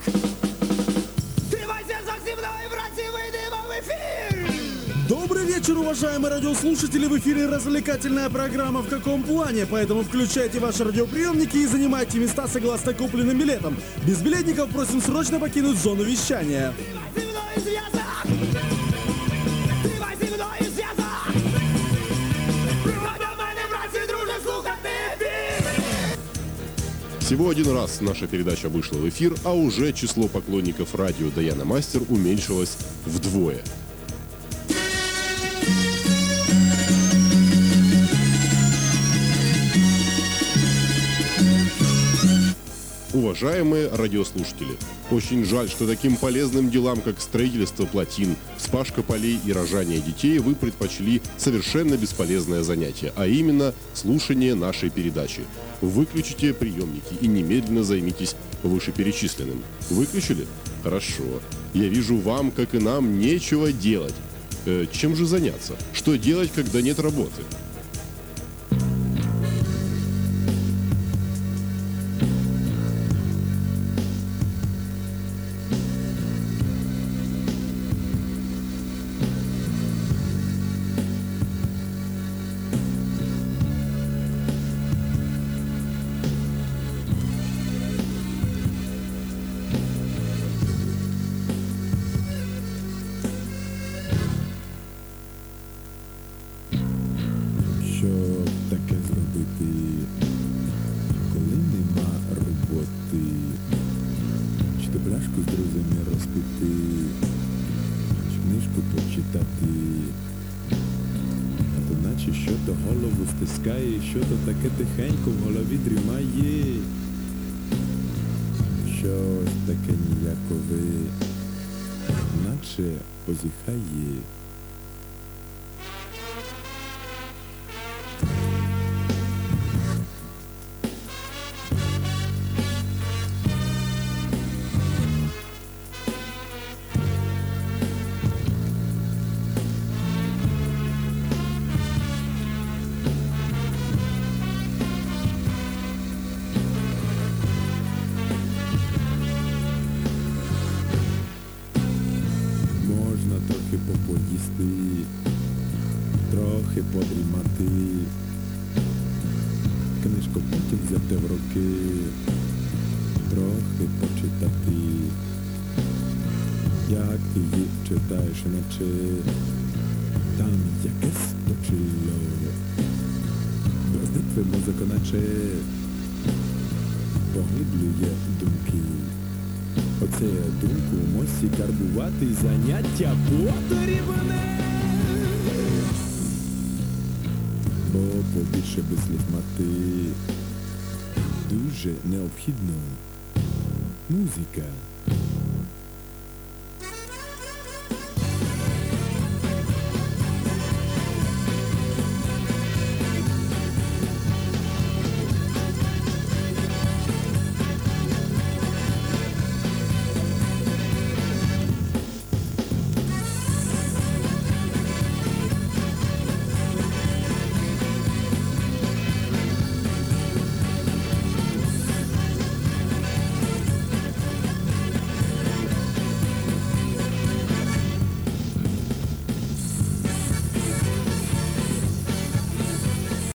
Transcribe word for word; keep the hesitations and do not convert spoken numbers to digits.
Добрый вечер, уважаемые радиослушатели! В эфире развлекательная программа «В каком плане?». Поэтому включайте ваши радиоприемники и занимайте места согласно купленным билетам. Без билетников просим срочно покинуть зону вещания. Всего один раз наша передача вышла в эфир, а уже число поклонников радио Даяна Мастер уменьшилось вдвое. Уважаемые радиослушатели, очень жаль, что таким полезным делам, как строительство плотин, вспашка полей и рожание детей, вы предпочли совершенно бесполезное занятие, а именно слушание нашей передачи. Выключите приемники и немедленно займитесь вышеперечисленным. Выключили? Хорошо. Я вижу, вам, как и нам, нечего делать. Э, чем же заняться? Что делать, когда нет работы? Що то таке тихенько в голові дрімає, щось таке ніякове, наче позіхає. Трохи подрімати, книжку потім взяти в руки, трохи почитати, як ти їх читаєш, наче там якесь точило, браздитви музика, наче поглиблює думки. Оце думку мосі карбувати заняття потрібне. Бо побільше без слів мати дуже необхідно. Музика.